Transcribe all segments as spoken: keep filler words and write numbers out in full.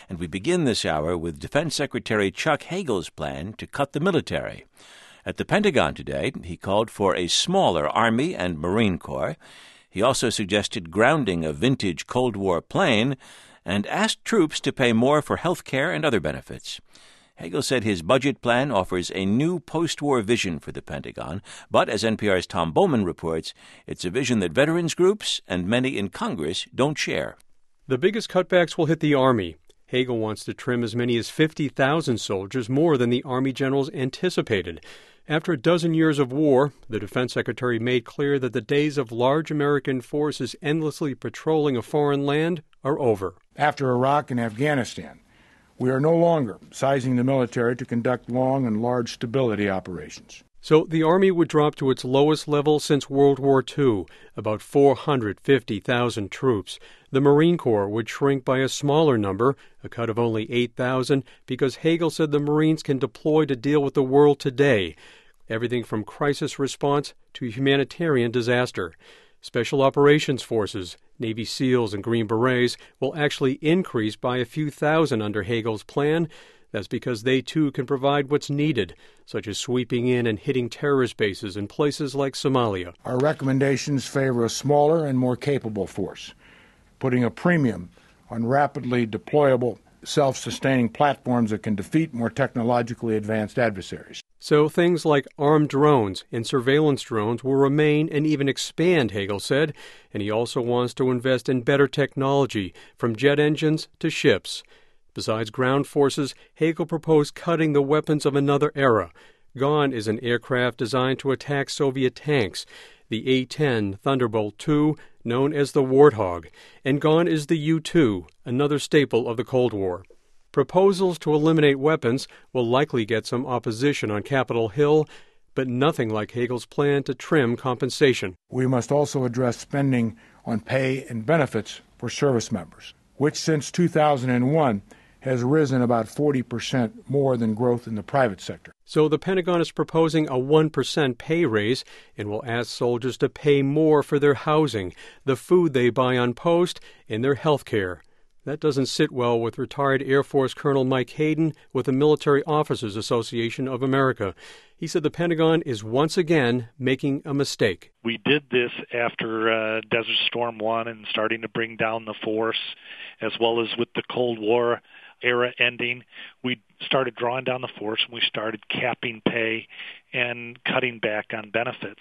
And we begin this hour with Defense Secretary Chuck Hagel's plan to cut the military. At the Pentagon today, he called for a smaller Army and Marine Corps. He also suggested grounding a vintage Cold War plane and asked troops to pay more for health care and other benefits. Hagel said his budget plan offers a new post-war vision for the Pentagon, but as N P R's Tom Bowman reports, it's a vision that veterans groups and many in Congress don't share. The biggest cutbacks will hit the Army. Hagel wants to trim as many as fifty thousand soldiers, more than the Army generals anticipated. After a dozen years of war, the Defense Secretary made clear that the days of large American forces endlessly patrolling a foreign land are over. After Iraq and Afghanistan, we are no longer sizing the military to conduct long and large stability operations. So the Army would drop to its lowest level since World War Two, about four hundred fifty thousand troops. The Marine Corps would shrink by a smaller number, a cut of only eight thousand, because Hagel said the Marines can deploy to deal with the world today, everything from crisis response to humanitarian disaster. Special Operations Forces, Navy SEALs and Green Berets, will actually increase by a few thousand under Hagel's plan. That's because they, too, can provide what's needed, such as sweeping in and hitting terrorist bases in places like Somalia. Our recommendations favor a smaller and more capable force, putting a premium on rapidly deployable, self-sustaining platforms that can defeat more technologically advanced adversaries. So things like armed drones and surveillance drones will remain and even expand, Hagel said, and he also wants to invest in better technology, from jet engines to ships. Besides ground forces, Hagel proposed cutting the weapons of another era. Gone is an aircraft designed to attack Soviet tanks, the A ten Thunderbolt two, known as the Warthog, and gone is the U two, another staple of the Cold War. Proposals to eliminate weapons will likely get some opposition on Capitol Hill, but nothing like Hagel's plan to trim compensation. We must also address spending on pay and benefits for service members, which since two thousand one has risen about forty percent more than growth in the private sector. So the Pentagon is proposing a one percent pay raise and will ask soldiers to pay more for their housing, the food they buy on post, and their health care. That doesn't sit well with retired Air Force Colonel Mike Hayden with the Military Officers Association of America. He said the Pentagon is once again making a mistake. We did this after uh, Desert Storm one and starting to bring down the force, as well as with the Cold War era ending. We started drawing down the force, and we started capping pay and cutting back on benefits.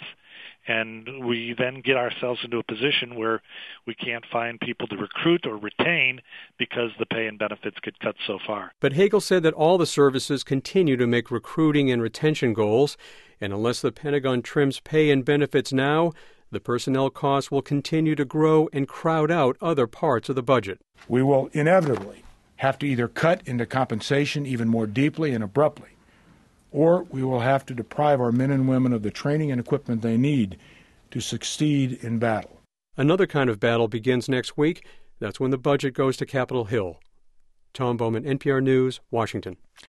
And we then get ourselves into a position where we can't find people to recruit or retain because the pay and benefits get cut so far. But Hagel said that all the services continue to make recruiting and retention goals, and unless the Pentagon trims pay and benefits now, the personnel costs will continue to grow and crowd out other parts of the budget. We will inevitably have to either cut into compensation even more deeply and abruptly, or we will have to deprive our men and women of the training and equipment they need to succeed in battle. Another kind of battle begins next week. That's when the budget goes to Capitol Hill. Tom Bowman, N P R News, Washington.